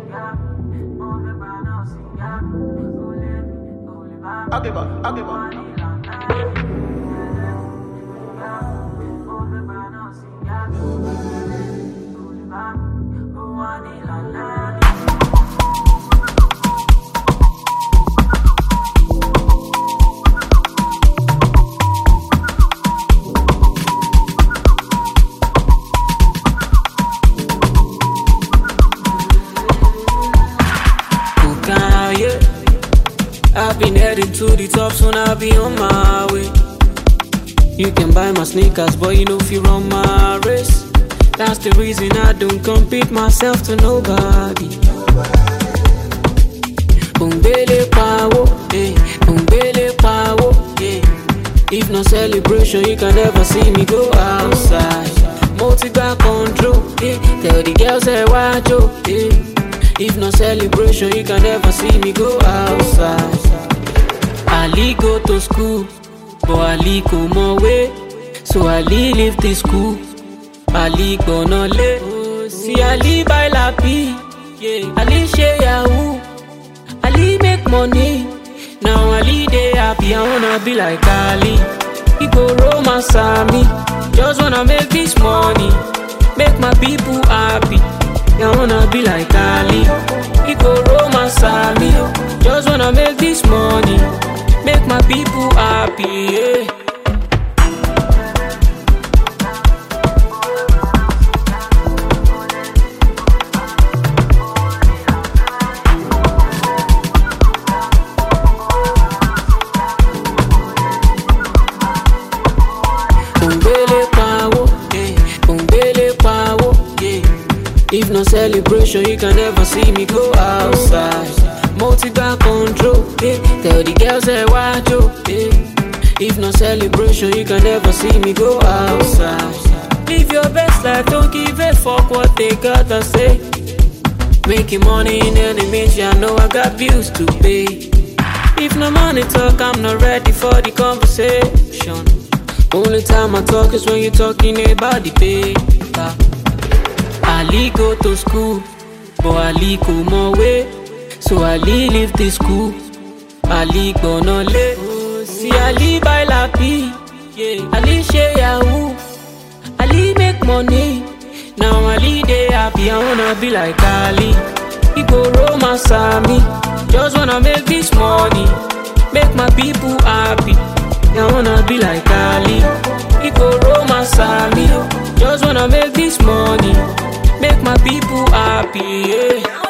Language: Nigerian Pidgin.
I've been heading to the top, soon I'll be on my way. You can buy my sneakers, but you know if you run my race. That's the reason I don't compete myself to nobody. Umbele power, umbele power, If no celebration, you can never see me go outside. Multi-bar control, Tell the girls say watch yo, If no celebration, you can never see me go outside. Ali go to school, but Ali come away. So Ali leave the school, Ali gonna lay. See Ali buy lappy, Ali share Yahoo, Ali make money. Now Ali dey happy, I wanna be like Ali. He go romance me, just wanna make this money, make my people happy. I wanna be like Ali. He go romance me, just wanna make this money, make my people happy. Umbele power, umbele power, If no celebration, you can never see me go outside. Multi-bar control, Tell the girls say watch yo, If no celebration, you can never see me go outside. Live your best life, don't give a fuck what they gotta say. Making money in any means, I know I got bills to pay. If no money talk, I'm not ready for the conversation. Only time I talk is when you're talking about the paper. Ali go to school, but Ali come away. So Ali leave the school, Ali gonna lay. See Ali buy lappy, Ali share Yahoo, Ali make money. Now Ali dey happy, I wanna be like Ali. He go romance me, just wanna make this money, make my people happy. I wanna be like Ali. He go romance me, just wanna make this money, make my people happy.